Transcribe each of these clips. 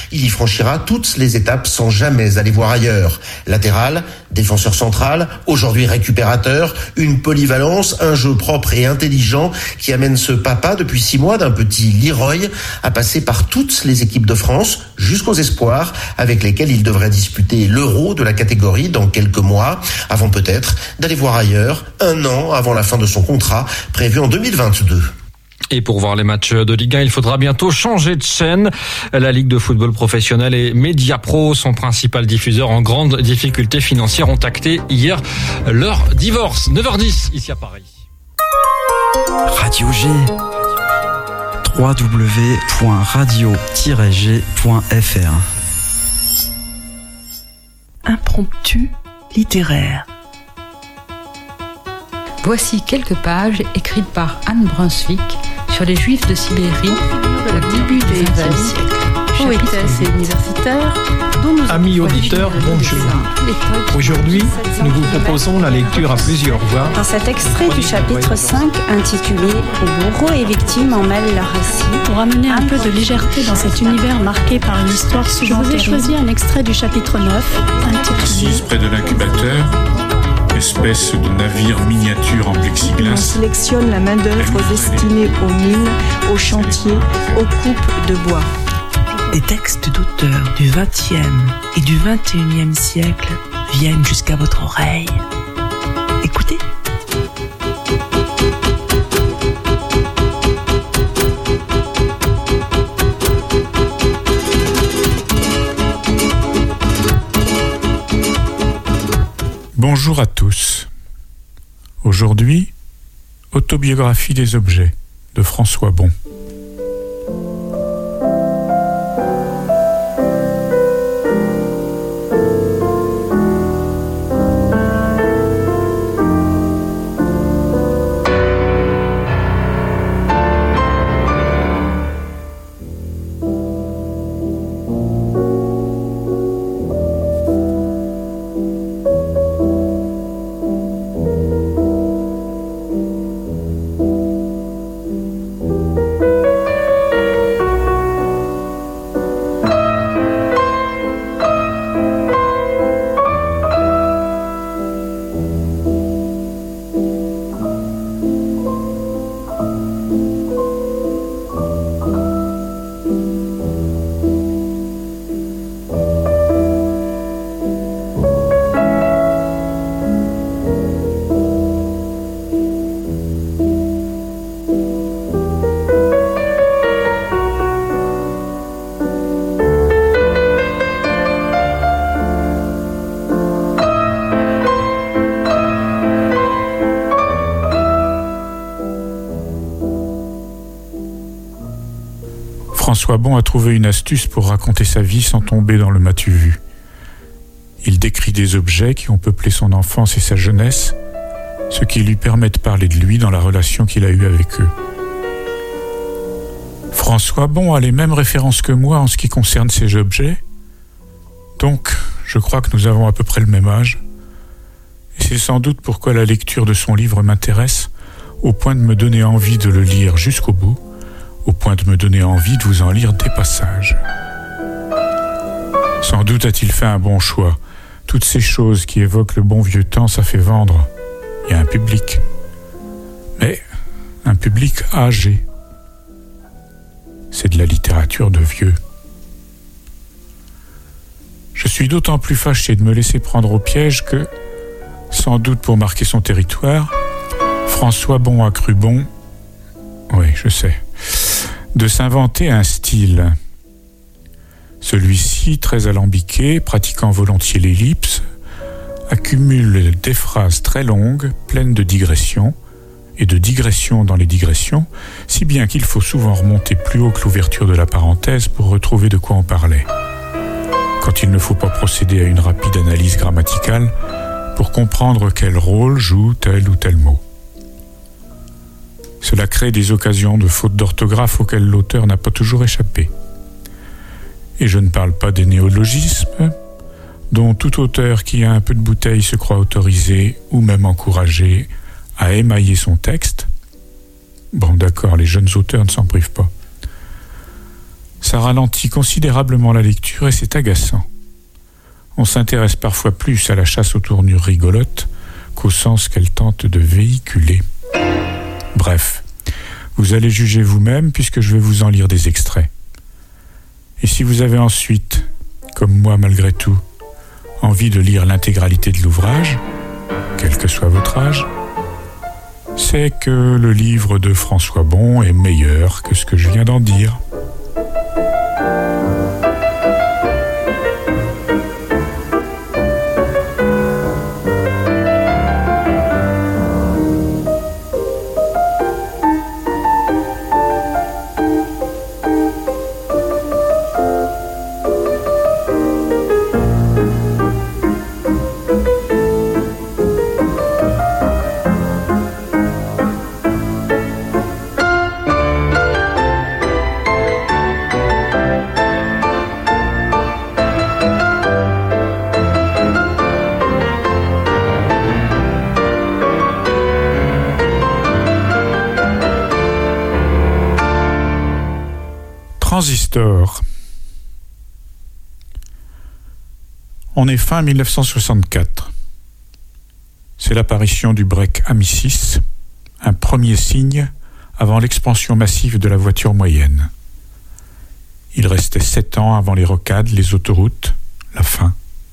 Il y franchira toutes les étapes sans jamais aller voir ailleurs. Latéral, défenseur central, aujourd'hui récupérateur, une polyvalence, un jeu propre et intelligent qui amène ce papa depuis 6 mois d'un petit Leroy à passer par toutes les équipes de France jusqu'aux espoirs avec lesquels il devrait disputer l'Euro de la catégorie dans quelques mois avant peut-être d'aller voir ailleurs 1 an avant la fin de son contrat prévu en 2022. Et pour voir les matchs de Ligue 1, il faudra bientôt changer de chaîne. La Ligue de football professionnel et Mediapro, son principal diffuseur en grande difficulté financière, ont acté hier leur divorce. 9h10 ici à Paris. Radio G. www.radio-g.fr. Impromptu littéraire. Voici quelques pages écrites par Anne Brunswick sur les Juifs de Sibérie au début du XXe siècle. Poétesse et universitaire, dont nous Amis auditeurs, bonjour. Aujourd'hui, nous vous proposons la lecture à plusieurs voix. Dans cet extrait du chapitre 5 intitulé « Où bourreaux et victimes en mêlent leur récit », pour amener un peu de légèreté dans cet univers marqué par une histoire souvent terrible, je vous ai choisi un extrait du chapitre 9 intitulé Assise près de l'incubateur, espèce de navire miniature en plexiglas. On sélectionne la main-d'œuvre destinée aux mines, aux chantiers, aux coupes de bois. Des textes d'auteurs du XXe et du XXIe siècle viennent jusqu'à votre oreille. Écoutez. Bonjour à tous. Aujourd'hui, Autobiographie des objets de François Bon. François Bon a trouvé une astuce pour raconter sa vie sans tomber dans le m'as-tu vu. Il décrit des objets qui ont peuplé son enfance et sa jeunesse, ce qui lui permet de parler de lui dans la relation qu'il a eue avec eux. François Bon a les mêmes références que moi en ce qui concerne ces objets, donc je crois que nous avons à peu près le même âge, et c'est sans doute pourquoi la lecture de son livre m'intéresse, au point de me donner envie de le lire jusqu'au bout, au point de me donner envie de vous en lire des passages. Sans doute a-t-il fait un bon choix. Toutes ces choses qui évoquent le bon vieux temps, ça fait vendre. Il y a un public. Mais un public âgé. C'est de la littérature de vieux. Je suis d'autant plus fâché de me laisser prendre au piège que, sans doute pour marquer son territoire, François Bon a cru bon, oui, je sais, de s'inventer un style. Celui-ci, très alambiqué, pratiquant volontiers l'ellipse, accumule des phrases très longues, pleines de digressions, et de digressions dans les digressions, si bien qu'il faut souvent remonter plus haut que l'ouverture de la parenthèse pour retrouver de quoi on parlait. Quand il ne faut pas procéder à une rapide analyse grammaticale pour comprendre quel rôle joue tel ou tel mot. Cela crée des occasions de fautes d'orthographe auxquelles l'auteur n'a pas toujours échappé. Et je ne parle pas des néologismes, dont tout auteur qui a un peu de bouteille se croit autorisé ou même encouragé à émailler son texte. Bon, d'accord, les jeunes auteurs ne s'en privent pas. Ça ralentit considérablement la lecture et c'est agaçant. On s'intéresse parfois plus à la chasse aux tournures rigolotes qu'au sens qu'elle tente de véhiculer. Bref, vous allez juger vous-même puisque je vais vous en lire des extraits. Et si vous avez ensuite, comme moi malgré tout, envie de lire l'intégralité de l'ouvrage, quel que soit votre âge, c'est que le livre de François Bon est meilleur que ce que je viens d'en dire. Transistor. On est fin 1964. C'est l'apparition du break AMI 6, un premier signe avant l'expansion massive de la voiture moyenne. Il restait 7 ans avant les rocades, les autoroutes, la fin.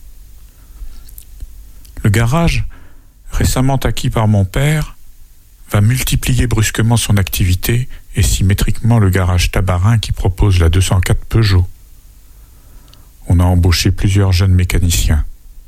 Le garage, récemment acquis par mon père, va multiplier brusquement son activité et symétriquement le garage Tabarin qui propose la 204 Peugeot. On a embauché plusieurs jeunes mécaniciens.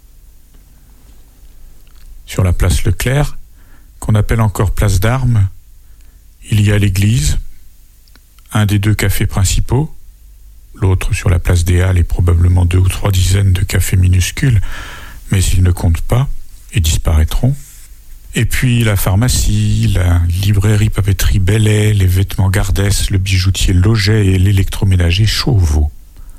Sur la place Leclerc, qu'on appelle encore place d'Armes, il y a l'église, un des 2 cafés principaux, l'autre sur la place des Halles et probablement 2 ou 3 dizaines de cafés minuscules, mais ils ne comptent pas et disparaîtront. Et puis la pharmacie, la librairie papeterie Bellet, les vêtements Gardès, le bijoutier Loget et l'électroménager Chauveau.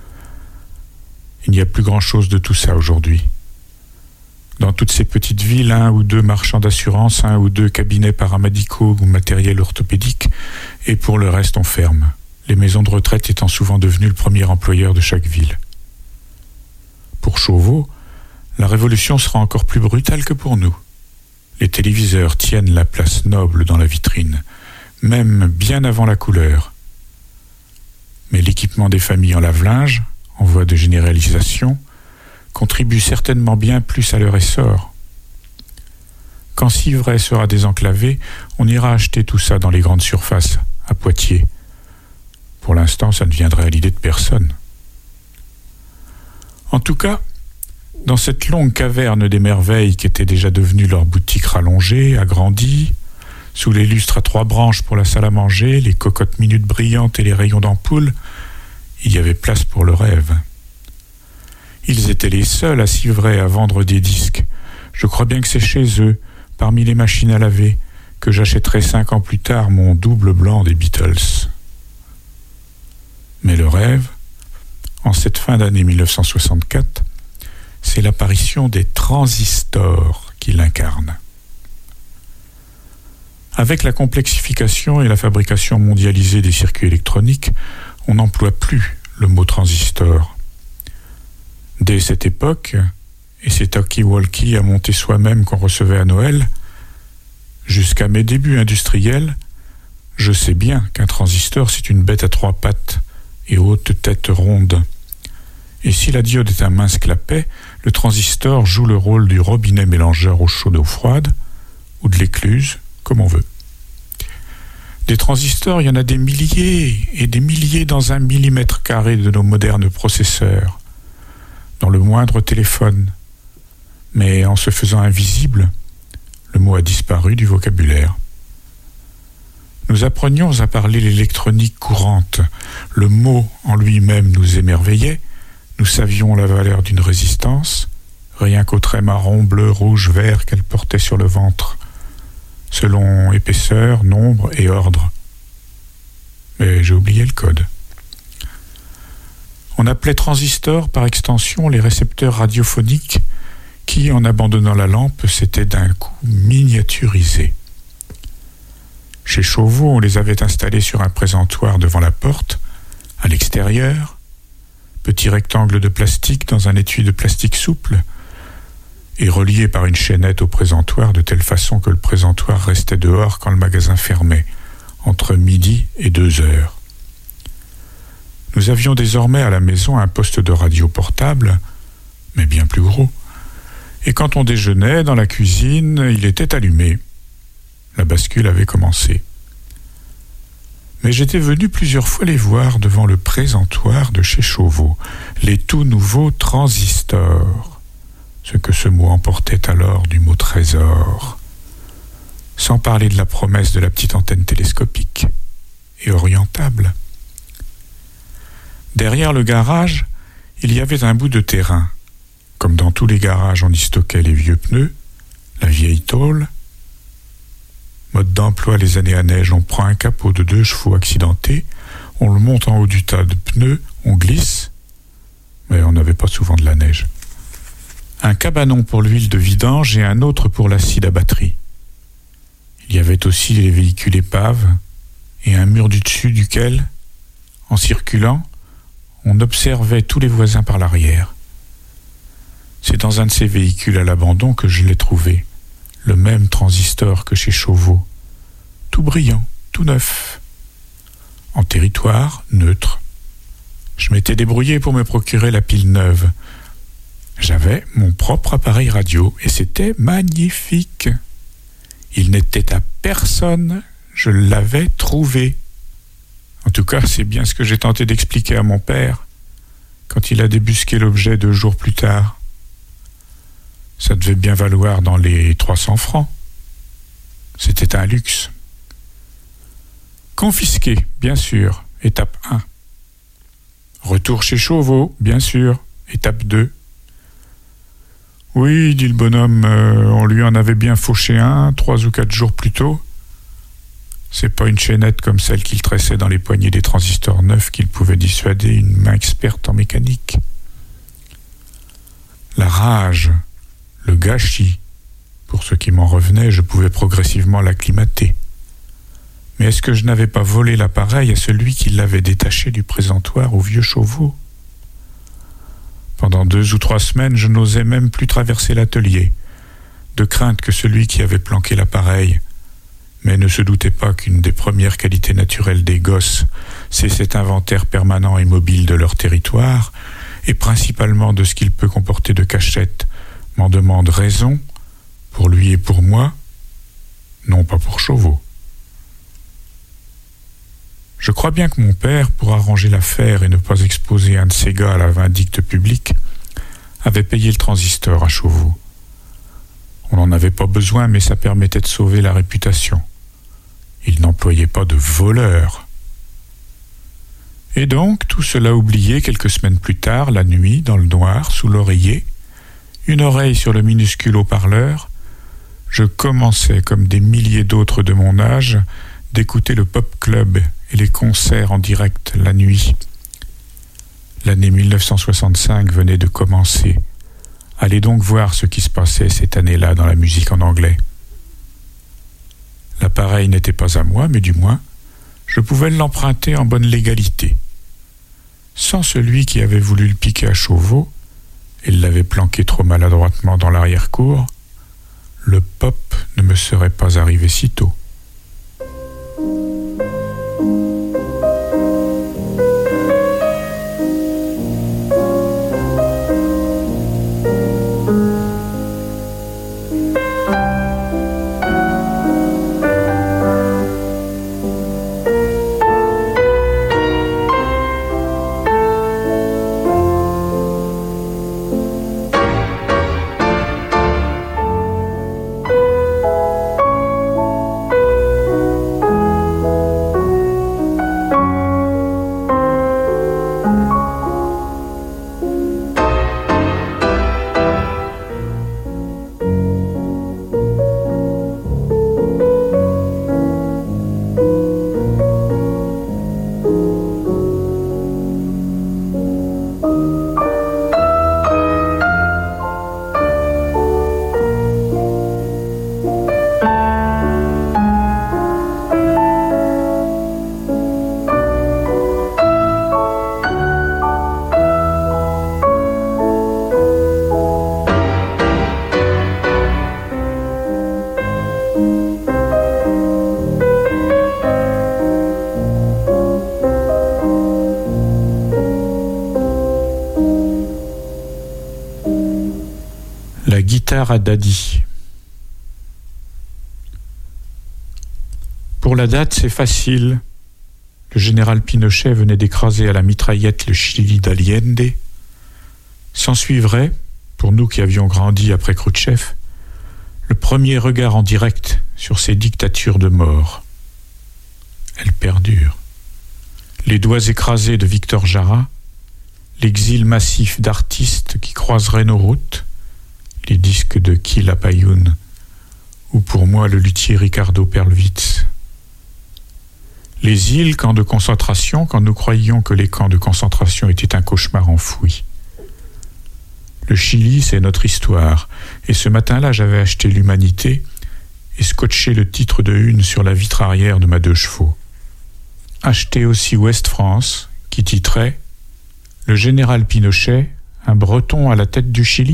Il n'y a plus grand-chose de tout ça aujourd'hui. Dans toutes ces petites villes, 1 ou 2 marchands d'assurance, 1 ou 2 cabinets paramédicaux ou matériel orthopédique, et pour le reste on ferme, les maisons de retraite étant souvent devenues le premier employeur de chaque ville. Pour Chauveau, la révolution sera encore plus brutale que pour nous. Les téléviseurs tiennent la place noble dans la vitrine, même bien avant la couleur. Mais l'équipement des familles en lave-linge, en voie de généralisation, contribue certainement bien plus à leur essor. Quand Civray sera désenclavé, on ira acheter tout ça dans les grandes surfaces, à Poitiers. Pour l'instant, ça ne viendrait à l'idée de personne. En tout cas, dans cette longue caverne des merveilles qui était déjà devenue leur boutique rallongée, agrandie, sous les lustres à 3 branches pour la salle à manger, les cocottes minutes brillantes et les rayons d'ampoule, il y avait place pour le rêve. Ils étaient les seuls à Civray à vendre des disques. Je crois bien que c'est chez eux, parmi les machines à laver, que j'achèterai 5 ans plus tard mon double blanc des Beatles. Mais le rêve, en cette fin d'année 1964, c'est l'apparition des transistors qui l'incarnent. Avec la complexification et la fabrication mondialisée des circuits électroniques, on n'emploie plus le mot transistor. Dès cette époque, et ces talkie-walkie à monter soi-même qu'on recevait à Noël, jusqu'à mes débuts industriels, je sais bien qu'un transistor c'est une bête à 3 pattes et haute tête ronde. Et si la diode est un mince clapet, le transistor joue le rôle du robinet mélangeur eau chaude ou froide, ou de l'écluse, comme on veut. Des transistors, il y en a des milliers et des milliers dans 1 millimètre carré de nos modernes processeurs, dans le moindre téléphone. Mais en se faisant invisible, le mot a disparu du vocabulaire. Nous apprenions à parler l'électronique courante. Le mot en lui-même nous émerveillait. Nous savions la valeur d'une résistance, rien qu'au trait marron, bleu, rouge, vert qu'elle portait sur le ventre, selon épaisseur, nombre et ordre. Mais j'ai oublié le code. On appelait transistors par extension les récepteurs radiophoniques qui, en abandonnant la lampe, s'étaient d'un coup miniaturisés. Chez Chauveau, on les avait installés sur un présentoir devant la porte, À l'extérieur, petit rectangle de plastique dans un étui de plastique souple et relié par une chaînette au présentoir de telle façon que le présentoir restait dehors quand le magasin fermait, entre midi et 2 heures. Nous avions désormais à la maison un poste de radio portable, mais bien plus gros. Et quand on déjeunait dans la cuisine, il était allumé. La bascule avait commencé. Mais j'étais venu plusieurs fois les voir devant le présentoir de chez Chauveau, les tout nouveaux transistors, ce que ce mot emportait alors du mot trésor, sans parler de la promesse de la petite antenne télescopique et orientable. Derrière le garage, il y avait un bout de terrain. Comme dans tous les garages, on y stockait les vieux pneus, la vieille tôle. Mode d'emploi les années à neige, on prend un capot de 2 chevaux accidentés, on le monte en haut du tas de pneus, on glisse, mais on n'avait pas souvent de la neige. Un cabanon pour l'huile de vidange et un autre pour l'acide à batterie. Il y avait aussi les véhicules épaves et un mur du dessus duquel, en circulant, on observait tous les voisins par l'arrière. C'est dans un de ces véhicules à l'abandon que je l'ai trouvé, le même transistor que chez Chauveau, tout brillant, tout neuf, en territoire neutre. Je m'étais débrouillé pour me procurer la pile neuve. J'avais mon propre appareil radio et c'était magnifique. Il n'était à personne, je l'avais trouvé. En tout cas, c'est bien ce que j'ai tenté d'expliquer à mon père quand il a débusqué l'objet 2 jours plus tard. Ça devait bien valoir dans les 300 francs. C'était un luxe. Confisqué, bien sûr, étape 1. Retour chez Chauveau, bien sûr, étape 2. Oui, dit le bonhomme, on lui en avait bien fauché un, 3 ou 4 jours plus tôt. C'est pas une chaînette comme celle qu'il tressait dans les poignées des transistors neufs qu'il pouvait dissuader une main experte en mécanique. La rage, le gâchis, pour ce qui m'en revenait, je pouvais progressivement l'acclimater. Mais est-ce que je n'avais pas volé l'appareil à celui qui l'avait détaché du présentoir au vieux Chauveau ? Pendant 2 ou 3 semaines, je n'osais même plus traverser l'atelier, de crainte que celui qui avait planqué l'appareil, mais ne se doutait pas qu'une des premières qualités naturelles des gosses, c'est cet inventaire permanent et mobile de leur territoire, et principalement de ce qu'il peut comporter de cachette, m'en demande raison, pour lui et pour moi, non pas pour Chauveau. Je crois bien que mon père, pour arranger l'affaire et ne pas exposer un de ses gars à la vindicte publique, avait payé le transistor à Chauveau. On n'en avait pas besoin, mais ça permettait de sauver la réputation. Il n'employait pas de voleur. Et donc, tout cela oublié, quelques semaines plus tard, la nuit, dans le noir, sous l'oreiller, une oreille sur le minuscule haut-parleur, je commençais, comme des milliers d'autres de mon âge, d'écouter le pop club et les concerts en direct la nuit. L'année 1965 venait de commencer. Allez donc voir ce qui se passait cette année-là dans la musique en anglais. L'appareil n'était pas à moi, mais du moins, je pouvais l'emprunter en bonne légalité. Sans celui qui avait voulu le piquer à Chauveau, et l'avait planqué trop maladroitement dans l'arrière-cour, le pop ne me serait pas arrivé si tôt. La guitare à Daddy. Pour la date, c'est facile. Le général Pinochet venait d'écraser à la mitraillette le Chili d'Allende. S'ensuivrait, pour nous qui avions grandi après Khrouchtchev, le premier regard en direct sur ces dictatures de mort. Elles perdurent. Les doigts écrasés de Victor Jara, l'exil massif d'artistes qui croiseraient nos routes, les disques de Kila Payoun, ou pour moi le luthier Ricardo Perlwitz. Les îles, camps de concentration, quand nous croyions que les camps de concentration étaient un cauchemar enfoui. Le Chili, c'est notre histoire, et ce matin-là, j'avais acheté l'Humanité et scotché le titre de une sur la vitre arrière de ma 2 chevaux. Acheté aussi Ouest France, qui titrait « Le général Pinochet, un Breton à la tête du Chili ».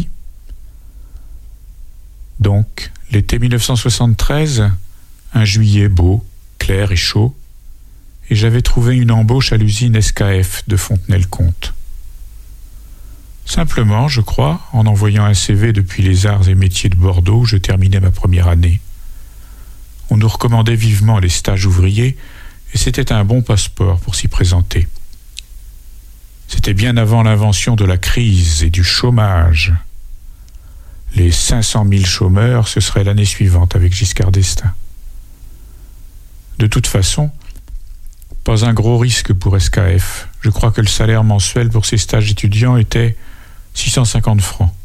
Donc, l'été 1973, un juillet beau, clair et chaud, et j'avais trouvé une embauche à l'usine SKF de Fontenay-le-Comte. Simplement, je crois, en envoyant un CV depuis les arts et métiers de Bordeaux où je terminais ma première année. On nous recommandait vivement les stages ouvriers et c'était un bon passeport pour s'y présenter. C'était bien avant l'invention de la crise et du chômage. Les 500 000 chômeurs, ce serait l'année suivante avec Giscard d'Estaing. De toute façon, pas un gros risque pour SKF. Je crois que le salaire mensuel pour ces stages étudiants était 650 francs.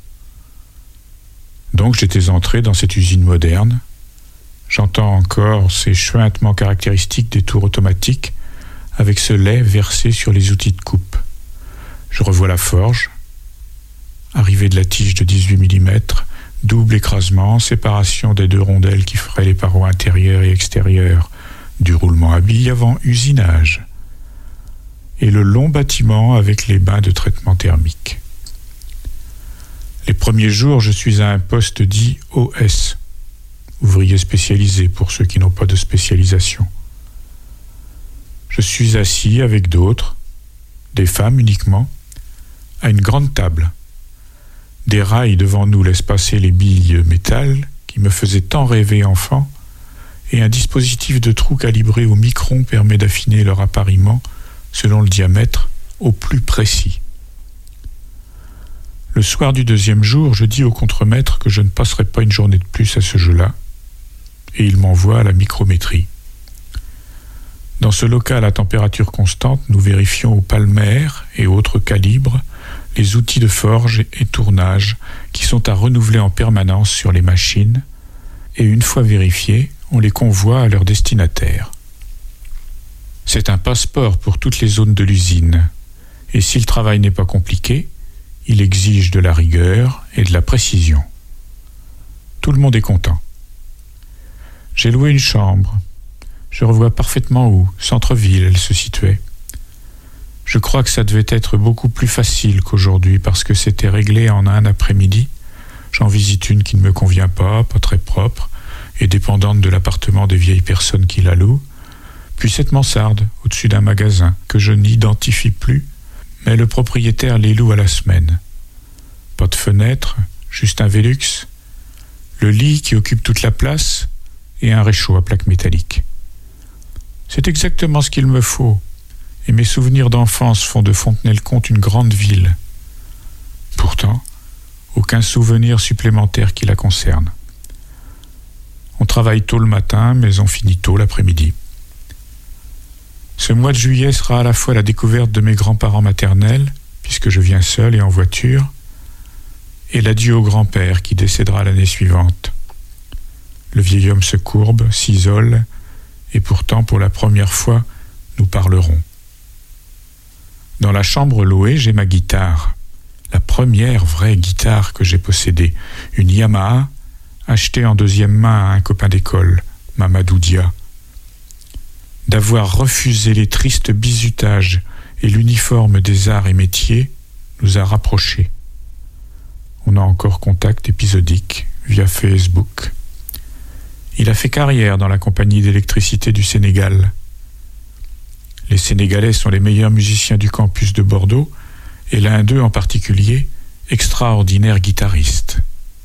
Donc j'étais entré dans cette usine moderne. J'entends encore ces chuintements caractéristiques des tours automatiques avec ce lait versé sur les outils de coupe. Je revois la forge, arrivée de la tige de 18 mm, double écrasement, séparation des 2 rondelles qui feraient les parois intérieures et extérieures du roulement à billes avant usinage, et le long bâtiment avec les bains de traitement thermique. Les premiers jours, je suis à un poste dit OS, ouvrier spécialisé pour ceux qui n'ont pas de spécialisation. Je suis assis avec d'autres, des femmes uniquement, à une grande table. Des rails devant nous laissent passer les billes métal qui me faisaient tant rêver enfant, et un dispositif de trous calibré au micron permet d'affiner leur appariement selon le diamètre au plus précis. Le soir du 2e jour, je dis au contremaître que je ne passerai pas une journée de plus à ce jeu-là, et il m'envoie à la micrométrie. Dans ce local à température constante, nous vérifions au palmaire et autres calibres les outils de forge et tournage qui sont à renouveler en permanence sur les machines, et une fois vérifiés, on les convoie à leur destinataire. C'est un passeport pour toutes les zones de l'usine, et si le travail n'est pas compliqué, il exige de la rigueur et de la précision. Tout le monde est content. J'ai loué une chambre. Je revois parfaitement où, centre-ville, elle se situait. Je crois que ça devait être beaucoup plus facile qu'aujourd'hui parce que c'était réglé en un après-midi. J'en visite une qui ne me convient pas très propre, et dépendante de l'appartement des vieilles personnes qui la louent, puis cette mansarde au-dessus d'un magasin que je n'identifie plus, mais le propriétaire les loue à la semaine. Pas de fenêtre, juste un Velux, le lit qui occupe toute la place et un réchaud à plaque métallique. C'est exactement ce qu'il me faut, et mes souvenirs d'enfance font de Fontenay-le-Comte une grande ville. Pourtant, aucun souvenir supplémentaire qui la concerne. On travaille tôt le matin, mais on finit tôt l'après-midi. Ce mois de juillet sera à la fois la découverte de mes grands-parents maternels, puisque je viens seul et en voiture, et l'adieu au grand-père qui décédera l'année suivante. Le vieil homme se courbe, s'isole, et pourtant, pour la première fois, nous parlerons. Dans la chambre louée, j'ai ma guitare, la première vraie guitare que j'ai possédée, une Yamaha, achetée en 2e main à un copain d'école, Mamadou Dia. D'avoir refusé les tristes bizutages et l'uniforme des arts et métiers nous a rapprochés. On a encore contact épisodique via Facebook. Il a fait carrière dans la compagnie d'électricité du Sénégal. Les Sénégalais sont les meilleurs musiciens du campus de Bordeaux et l'un d'eux en particulier, extraordinaire guitariste.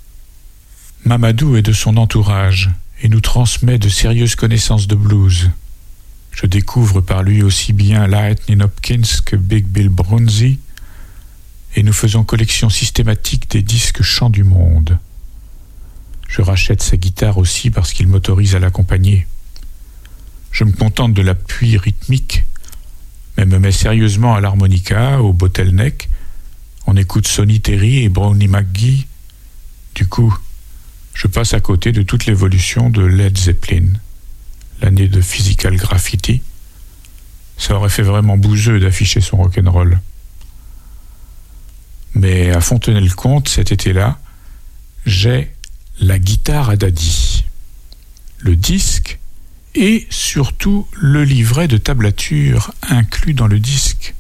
Mamadou est de son entourage et nous transmet de sérieuses connaissances de blues. Je découvre par lui aussi bien Lightning Hopkins que Big Bill Broonzy, et nous faisons collection systématique des disques chants du monde. Je rachète sa guitare aussi parce qu'il m'autorise à l'accompagner. Je me contente de l'appui rythmique, mais me mets sérieusement à l'harmonica, au bottleneck. On écoute Sonny Terry et Brownie McGee. Du coup, je passe à côté de toute l'évolution de Led Zeppelin, l'année de Physical Graffiti. Ça aurait fait vraiment bouseux d'afficher son rock'n'roll. Mais à Fontenay-le-Comte, cet été-là, j'ai la guitare à Daddy, le disque et surtout le livret de tablature inclus dans le disque.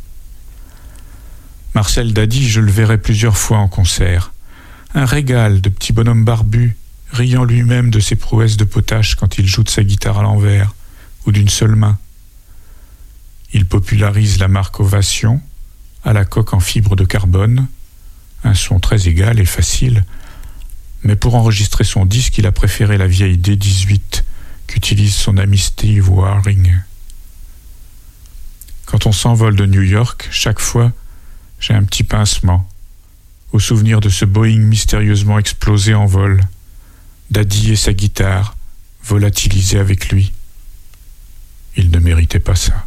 Marcel Daddy, je le verrai plusieurs fois en concert. Un régal de petit bonhomme barbu, riant lui-même de ses prouesses de potache quand il joue de sa guitare à l'envers ou d'une seule main. Il popularise la marque Ovation, à la coque en fibre de carbone, un son très égal et facile, mais pour enregistrer son disque, il a préféré la vieille D18 qu'utilise son ami Steve Waring. Quand on s'envole de New York, chaque fois, j'ai un petit pincement, au souvenir de ce Boeing mystérieusement explosé en vol, Daddy et sa guitare, volatilisés avec lui. Il ne méritait pas ça.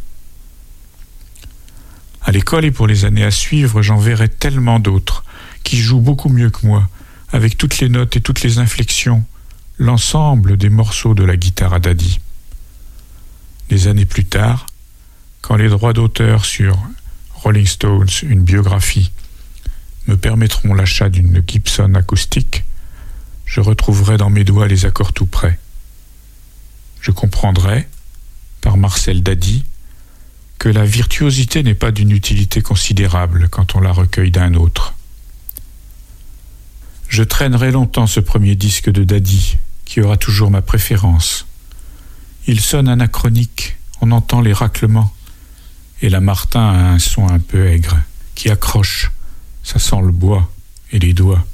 À l'école et pour les années à suivre, j'en verrai tellement d'autres qui jouent beaucoup mieux que moi, avec toutes les notes et toutes les inflexions, l'ensemble des morceaux de la guitare à Daddy. Des années plus tard, quand les droits d'auteur sur Rolling Stones, une biographie, me permettront l'achat d'une Gibson acoustique, je retrouverai dans mes doigts les accords tout près. Je comprendrai, par Marcel Daddy, que la virtuosité n'est pas d'une utilité considérable quand on la recueille d'un autre. Je traînerai longtemps ce premier disque de Daddy, qui aura toujours ma préférence. Il sonne anachronique, on entend les raclements, et la Martin a un son un peu aigre, qui accroche, ça sent le bois et les doigts.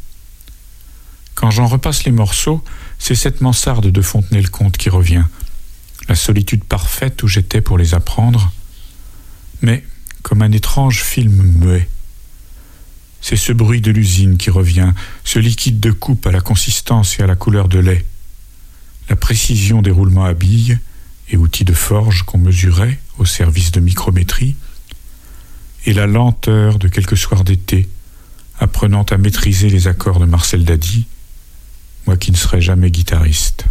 Quand j'en repasse les morceaux, c'est cette mansarde de Fontenay-le-Comte qui revient, la solitude parfaite où j'étais pour les apprendre, mais comme un étrange film muet. C'est ce bruit de l'usine qui revient, ce liquide de coupe à la consistance et à la couleur de lait, la précision des roulements à billes et outils de forge qu'on mesurait au service de micrométrie, et la lenteur de quelques soirs d'été, apprenant à maîtriser les accords de Marcel Daddy, moi qui ne serai jamais guitariste.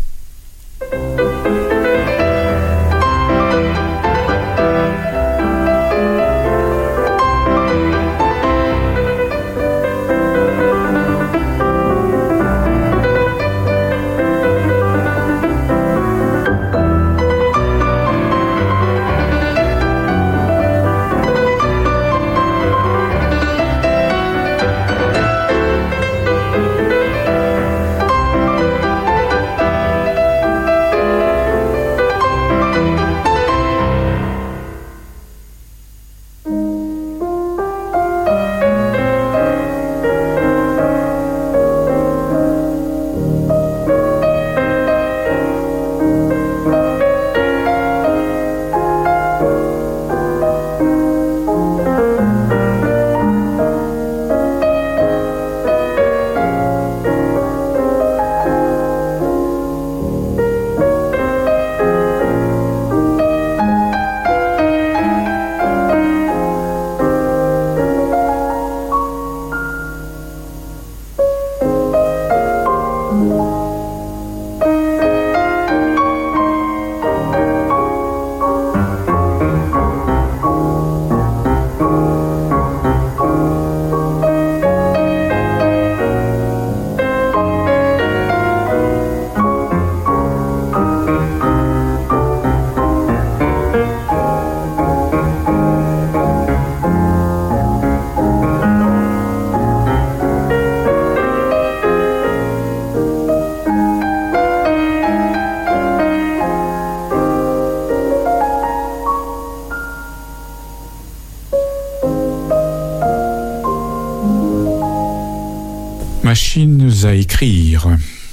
Machines à écrire.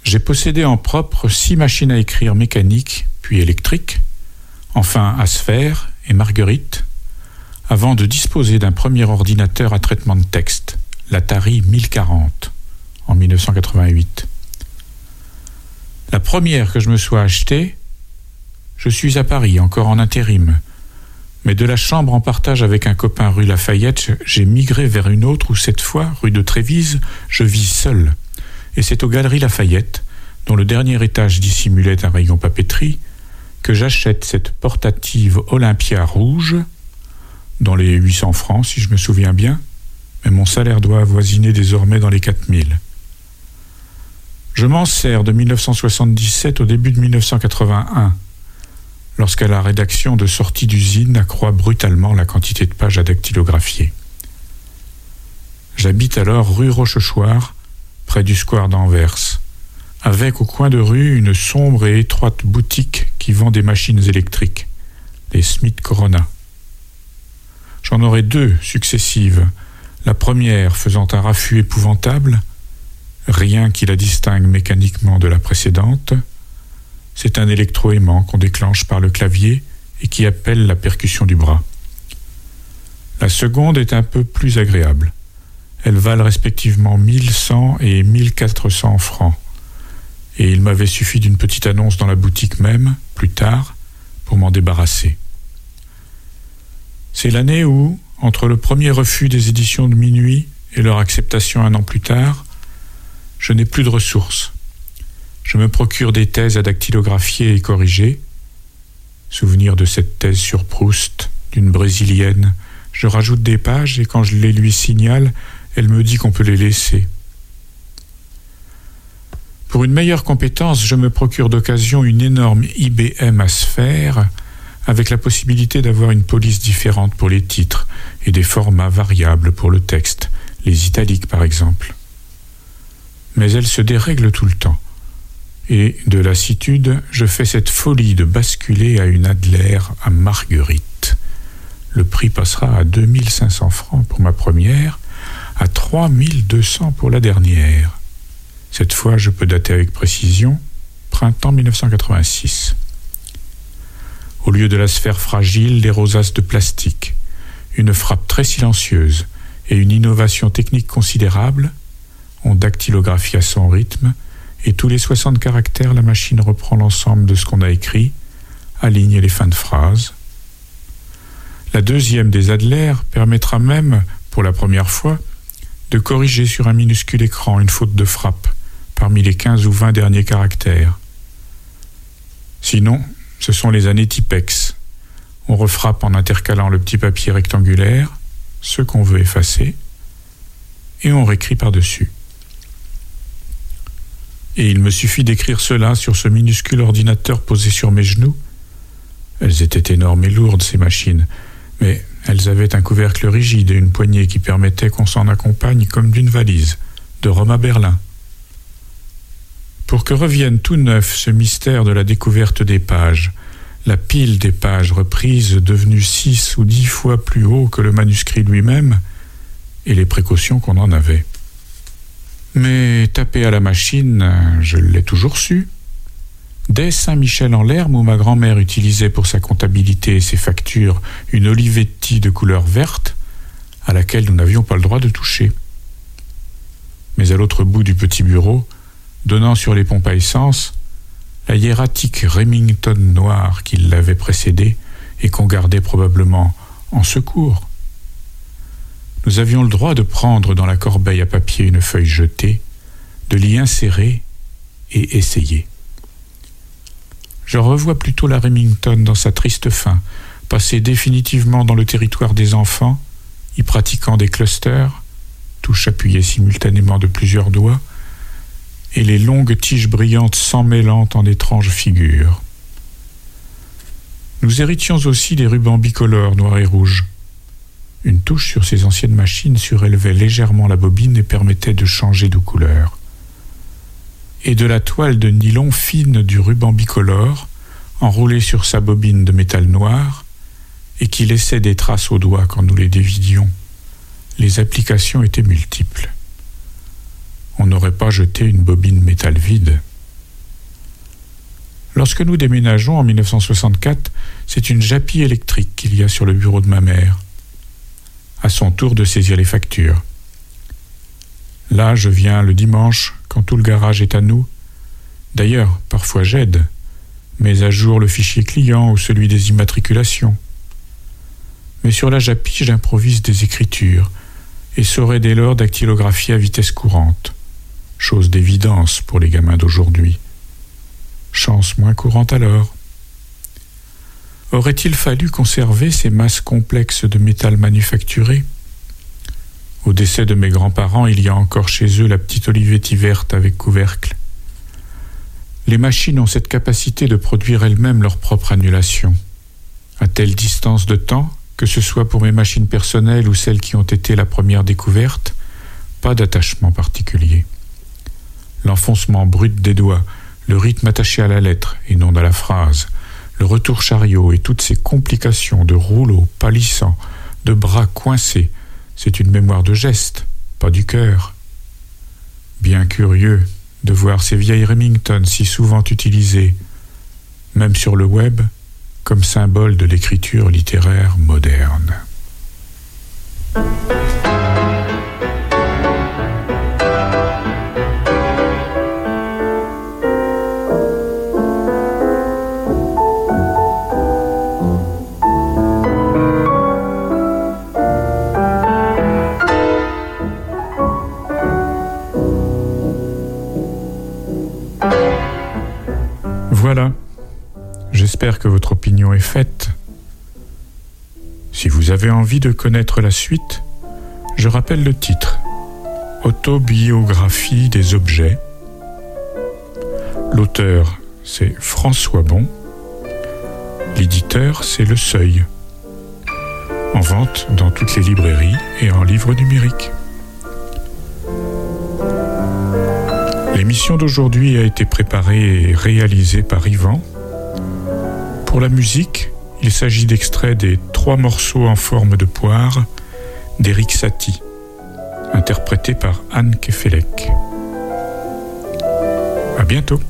J'ai possédé en propre 6 machines à écrire mécaniques, puis électriques, enfin à sphère et marguerite, avant de disposer d'un premier ordinateur à traitement de texte, l'Atari 1040, en 1988. La première que je me sois achetée, je suis à Paris, encore en intérim, mais de la chambre en partage avec un copain rue Lafayette, j'ai migré vers une autre où cette fois, rue de Trévise, je vis seul. Et c'est aux Galeries Lafayette, dont le dernier étage dissimulait un rayon papeterie, que j'achète cette portative Olympia rouge, dans les 800 francs si je me souviens bien, mais mon salaire doit avoisiner désormais dans les 4000. Je m'en sers de 1977 au début de 1981, lorsqu'à la rédaction de sortie d'usine accroît brutalement la quantité de pages à dactylographier. J'habite alors rue Rochechouart, près du square d'Anvers, avec au coin de rue une sombre et étroite boutique qui vend des machines électriques, les Smith Corona. J'en aurai 2 successives, la première faisant un raffut épouvantable, rien qui la distingue mécaniquement de la précédente. C'est un électroaimant qu'on déclenche par le clavier et qui appelle la percussion du bras. La seconde est un peu plus agréable. Elles valent respectivement 1100 et 1400 francs. Et il m'avait suffi d'une petite annonce dans la boutique même, plus tard, pour m'en débarrasser. C'est l'année où, entre le premier refus des éditions de Minuit et leur acceptation 1 an plus tard, je n'ai plus de ressources. Je me procure des thèses à dactylographier et corriger. Souvenir de cette thèse sur Proust, d'une Brésilienne. Je rajoute des pages et quand je les lui signale, elle me dit qu'on peut les laisser. Pour une meilleure compétence, je me procure d'occasion une énorme IBM à sphère avec la possibilité d'avoir une police différente pour les titres et des formats variables pour le texte, les italiques par exemple. Mais elle se dérègle tout le temps. Et de lassitude, je fais cette folie de basculer à une Adler à marguerite. Le prix passera à 2500 francs pour ma première, à 3200 pour la dernière. Cette fois, je peux dater avec précision, printemps 1986. Au lieu de la sphère fragile, des rosaces de plastique, une frappe très silencieuse et une innovation technique considérable, on dactylographie à son rythme, et tous les 60 caractères, la machine reprend l'ensemble de ce qu'on a écrit, aligne les fins de phrases. La deuxième des Adler permettra même, pour la première fois, de corriger sur un minuscule écran une faute de frappe parmi les 15 ou 20 derniers caractères. Sinon, ce sont les années Tipex. On refrappe en intercalant le petit papier rectangulaire, ce qu'on veut effacer, et on réécrit par-dessus. Et il me suffit d'écrire cela sur ce minuscule ordinateur posé sur mes genoux. Elles étaient énormes et lourdes, ces machines, mais elles avaient un couvercle rigide et une poignée qui permettait qu'on s'en accompagne comme d'une valise, de Rome à Berlin. Pour que revienne tout neuf ce mystère de la découverte des pages, la pile des pages reprises devenue 6 ou 10 fois plus haut que le manuscrit lui-même, et les précautions qu'on en avait. Mais taper à la machine, je l'ai toujours su. Dès Saint-Michel-en-Lerme, où ma grand-mère utilisait pour sa comptabilité et ses factures une Olivetti de couleur verte, à laquelle nous n'avions pas le droit de toucher. Mais à l'autre bout du petit bureau, donnant sur les pompes à essence, la hiératique Remington noire qui l'avait précédée et qu'on gardait probablement en secours. Nous avions le droit de prendre dans la corbeille à papier une feuille jetée, de l'y insérer et essayer. Je revois plutôt la Remington dans sa triste fin, passée définitivement dans le territoire des enfants, y pratiquant des clusters, touche appuyée simultanément de plusieurs doigts, et les longues tiges brillantes s'emmêlant en étranges figures. Nous héritions aussi des rubans bicolores noirs et rouges. Une touche sur ces anciennes machines surélevait légèrement la bobine et permettait de changer de couleur. Et de la toile de nylon fine du ruban bicolore, enroulée sur sa bobine de métal noir, et qui laissait des traces aux doigts quand nous les dévidions. Les applications étaient multiples. On n'aurait pas jeté une bobine métal vide. Lorsque nous déménageons en 1964, c'est une Japy électrique qu'il y a sur le bureau de ma mère. À son tour de saisir les factures. Là, je viens le dimanche, quand tout le garage est à nous. D'ailleurs, parfois j'aide, mets à jour le fichier client ou celui des immatriculations. Mais sur la Japy, j'improvise des écritures et saurai dès lors dactylographier à vitesse courante. Chose d'évidence pour les gamins d'aujourd'hui. Chance moins courante alors. Aurait-il fallu conserver ces masses complexes de métal manufacturé ? Au décès de mes grands-parents, il y a encore chez eux la petite Olivetti verte avec couvercle. Les machines ont cette capacité de produire elles-mêmes leur propre annulation. À telle distance de temps, que ce soit pour mes machines personnelles ou celles qui ont été la première découverte, pas d'attachement particulier. L'enfoncement brut des doigts, le rythme attaché à la lettre et non à la phrase, le retour chariot et toutes ces complications de rouleaux pâlissants, de bras coincés, c'est une mémoire de geste, pas du cœur. Bien curieux de voir ces vieilles Remington si souvent utilisées, même sur le web, comme symbole de l'écriture littéraire moderne. Voilà, j'espère que votre opinion est faite. Si vous avez envie de connaître la suite, je rappelle le titre « Autobiographie des objets ». L'auteur, c'est François Bon. L'éditeur, c'est Le Seuil. En vente dans toutes les librairies et en livre numérique. L'émission d'aujourd'hui a été préparée et réalisée par Yvan. Pour la musique, il s'agit d'extraits des 3 morceaux en forme de poire d'Éric Satie, interprétés par Anne Kefelec. À bientôt.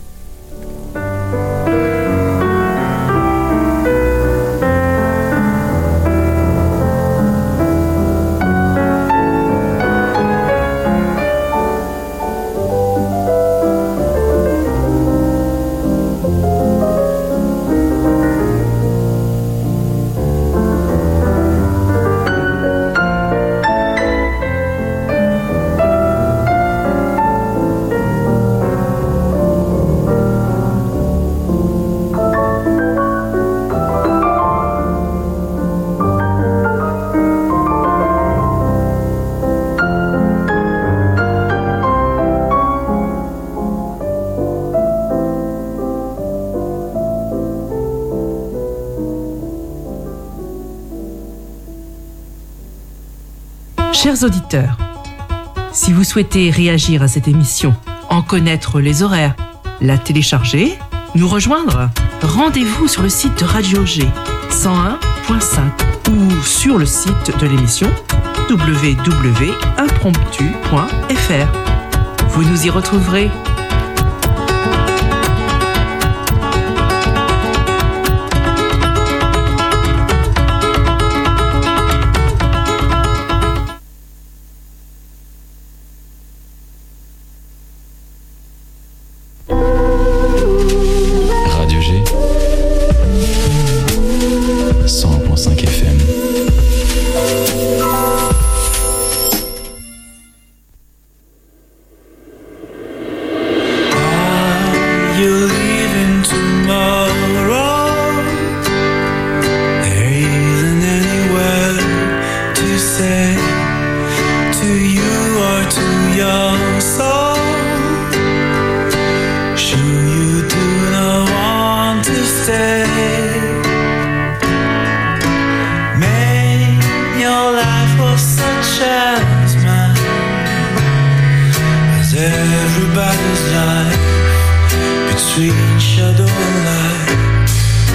Chers auditeurs, si vous souhaitez réagir à cette émission, en connaître les horaires, la télécharger, nous rejoindre, rendez-vous sur le site de Radio G 101.5 ou sur le site de l'émission www.impromptu.fr. Vous nous y retrouverez. Everybody's life between shadow and light.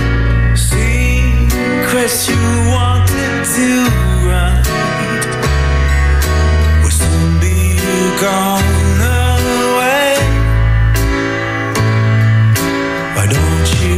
Secrets you wanted to write will soon be gone away. Why don't you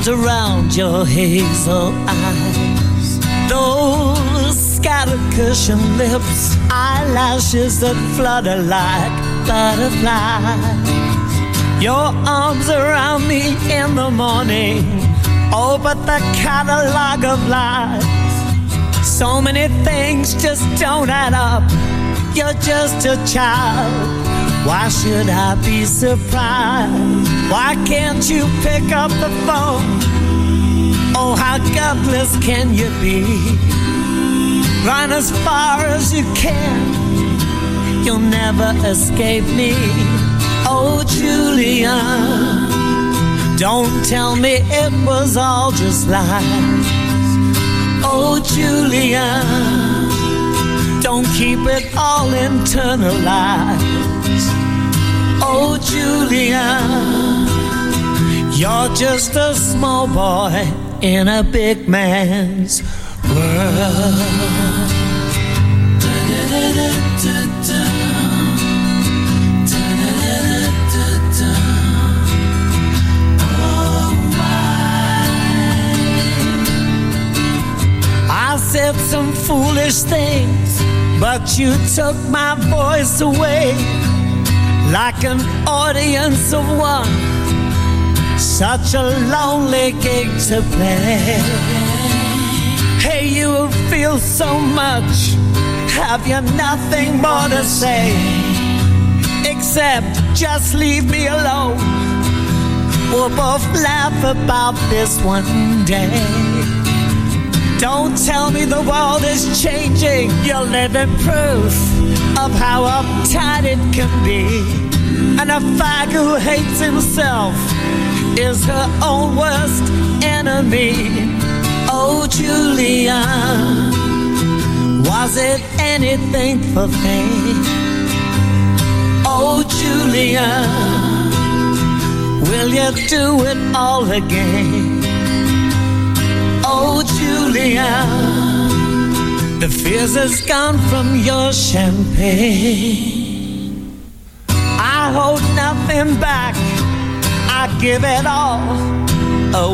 arms around your hazel eyes, those scattered cushion lips, eyelashes that flutter like butterflies. Your arms around me in the morning, oh, but the catalog of lies. So many things just don't add up. You're just a child. Why should I be surprised? Why can't you pick up the phone? Oh, how gutless can you be? Run as far as you can, you'll never escape me. Oh, Julia, don't tell me it was all just lies. Oh, Julia, don't keep it all internalized. Oh, Julia, you're just a small boy in a big man's world. I said some foolish things, but you took my voice away like an audience of one. Such a lonely gig to play. Hey, you feel so much. Have you nothing more to say except just leave me alone? We'll both laugh about this one day. Don't tell me the world is changing. You're living proof of how uptight it can be. And a fag who hates himself is her own worst enemy. Oh, Julia, was it anything for fame? Oh, Julia, will you do it all again? Oh, Julia, the fizz is gone from your champagne. I hold nothing back, I give it all.